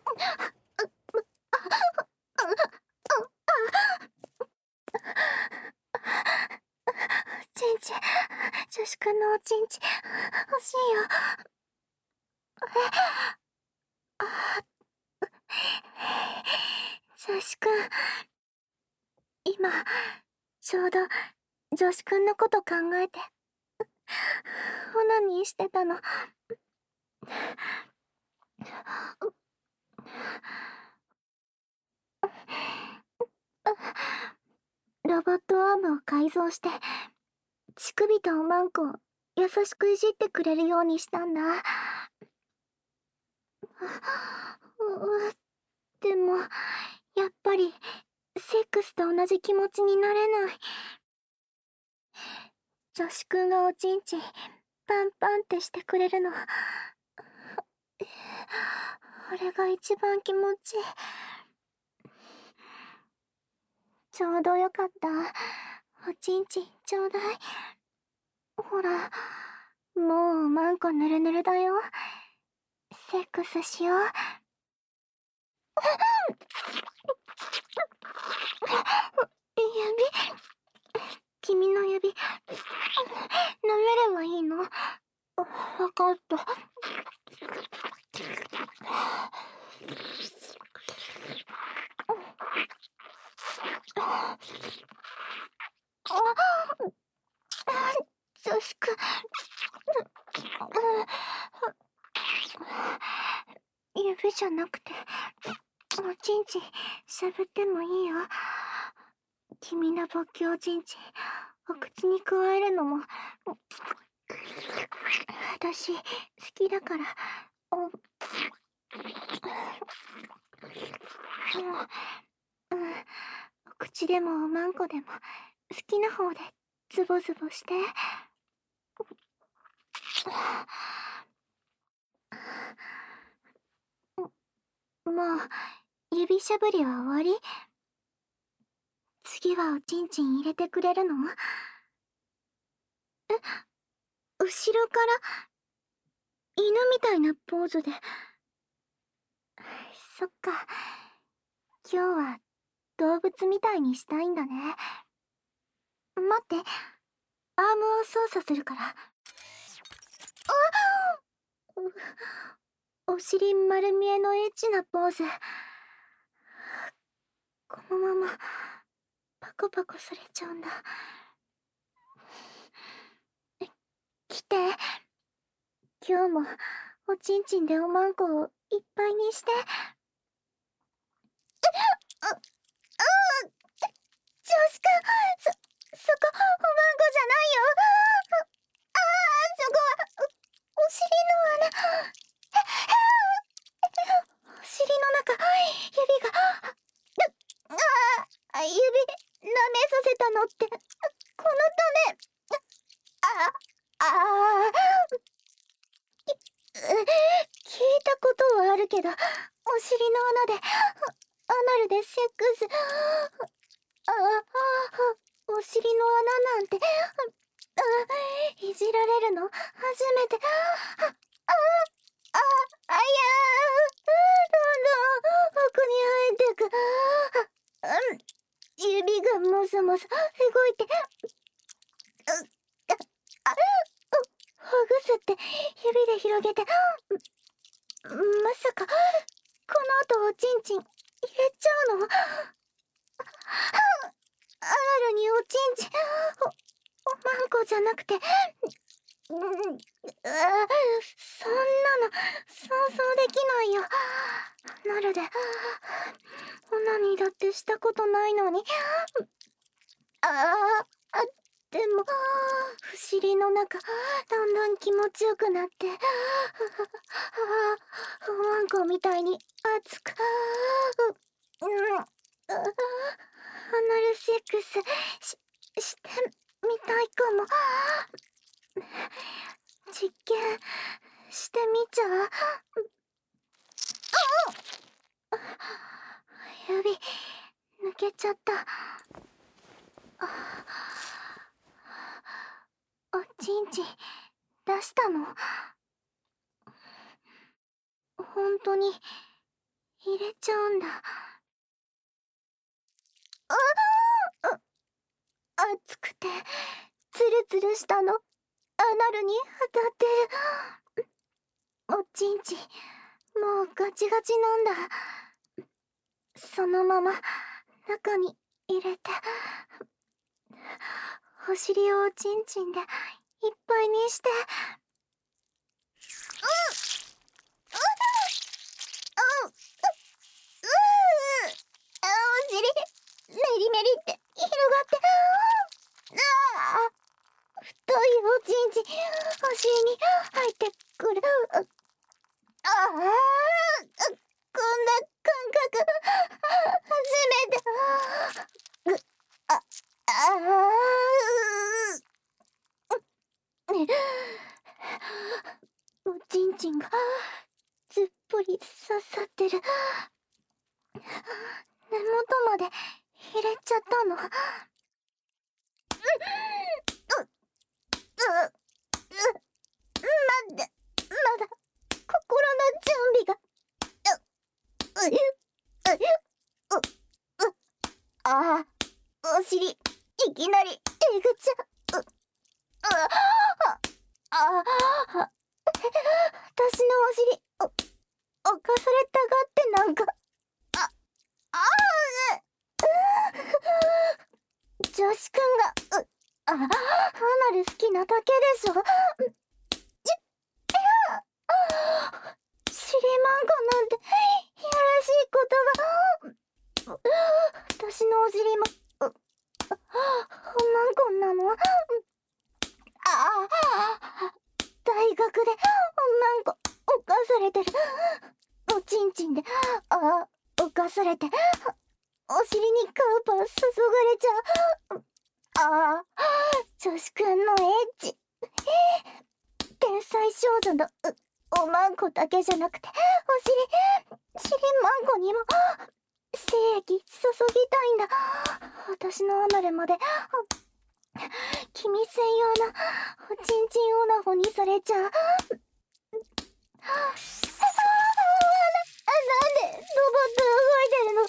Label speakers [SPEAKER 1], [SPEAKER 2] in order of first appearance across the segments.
[SPEAKER 1] ちんち、女子くんのおちんち、欲しいよ。女子くん、今、ちょうど、女子くんのこと考えて、オナニーしてたの。ロボットアームを改造して、乳首とおまんこを優しくいじってくれるようにしたんだ。でも、やっぱり、セックスと同じ気持ちになれない。女子くんがおちんち、パンパンってしてくれるの。あれが一番気持ちいい。ちょうどよかった。おちんち、ちょうだい。ほら、もうマンコぬるぬるだよ。セックスしよう。指、君の指、舐めればいいの？わかった。女子くん、指じゃなくて、おちんち、しゃぶってもいいよ。君の勃起おちんち、お口に加えるのも、私、好きだから、お口でもおまんこでも、好きな方で、ズボズボして。もう、指しゃぶりは終わり？次はおちんちん入れてくれるの？後ろから、犬みたいなポーズで。そっか。今日は、動物みたいにしたいんだね。待って、アームを操作するから。お尻丸見えのエッチなポーズ。このまま、パコパコされちゃうんだ。来て。今日も、おちんちんでおまんこをいっぱいにして。女子くん、そこ、おまんこじゃないよ。そこは、お尻の穴。お尻の中、指が、指、舐めさせたのって、このため。聞いたことはあるけど、お尻の穴で、アナルでセックス。お尻の穴なんて、いじられるの初めて。どんどん奥に入ってく。指がもそもそ動いて。ほぐすって指で広げて。まさか、この後おちんちん入れちゃうの？アナルにおちんち、おまんこじゃなくて、そんなの想像できないよ。アナルでオナニーだってしたことないのに。でも不思議の中だんだん気持ちよくなって、おまんこみたいに熱く、アナルセックスしてみたいかも。実験してみちゃう？指抜けちゃった。おちんち出したの？本当に入れちゃうんだ。熱くてツルツルしたのアナルに当たってる。おちんちもうガチガチなんだ。そのまま中に入れて、お尻をおちんちんでいっぱいにして、お尻メリメリって広がって、太いおちんちお尻に入ってくる。こんな感覚初めて。おちんちんがずっぽり刺さってる。根元まで入れちゃったの。まだ心の準備が。お尻いきなりえぐちゃう。私のお尻犯されたがってなんか。女子くんがアナル好きなだけでしょ。尻マンコなんていやらしい言葉。私のお尻もマンコなの。大学でマンコ犯されてる。おちんちんで犯されてお尻にカウパー注がれちゃう。女子くんのエッチ。天才少女のおまんこだけじゃなくて尻マンコにも精液注ぎたいんだ。私のアナルまで君専用なおちんちんオナホにされちゃう。なんでロボット動いてるの。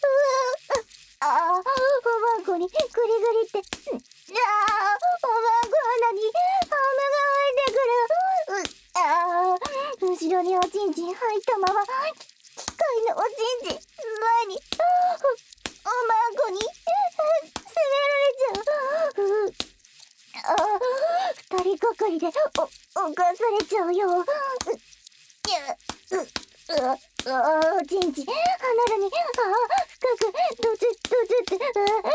[SPEAKER 1] おまんこにグリグリって。おまんこ穴にハムが入ってくる。後ろにおちんちん入ったまま機械のおちんちん前におまんこに攻められちゃう。二人がかりで犯されちゃうよ。おちんちアナルに深くドチュドチュって穴も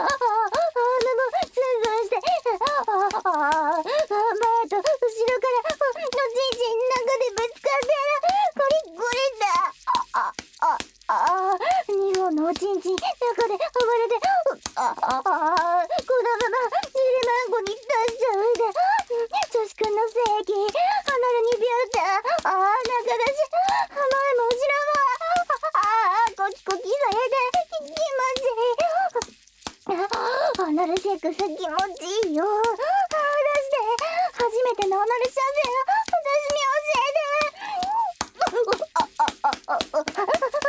[SPEAKER 1] ツンツンして、前と後ろからおちんちん中でぶつかってゴリゴリだ。2本のおちんちん中で暴れてこのままジリマンコに出しちゃうで。女子くんの精液アナルにビューって中だし前も後ろもコキコキされて気持ちいい。アナルセックス気持ちいいよ。出して初めてのアナル射精私に教えて。おちんちん全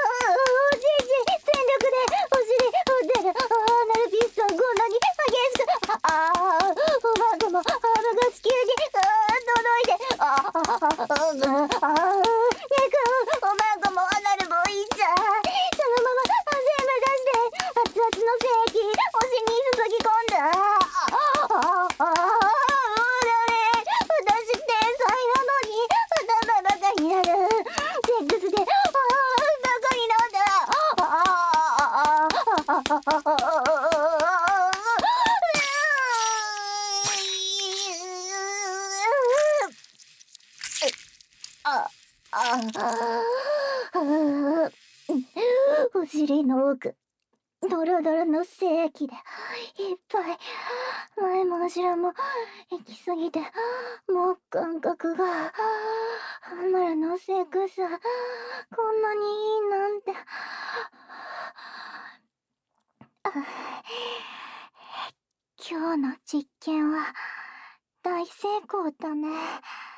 [SPEAKER 1] 力でお尻打ってる。アナルピストンこんなに激しくおまんこもハーブが子宮に届いて。ねくんおまんこもアナルもいいじゃん。そのまま全部出して熱々の精液お尻に注ぎ込んだ。私天才なのに頭バカになる。セックスでバカになお尻の奥ドロドロの精液でいっぱい。前も後ろも行き過ぎてもう感覚が。アナルのセックスこんなにいいなんて。今日の実験は大成功だね。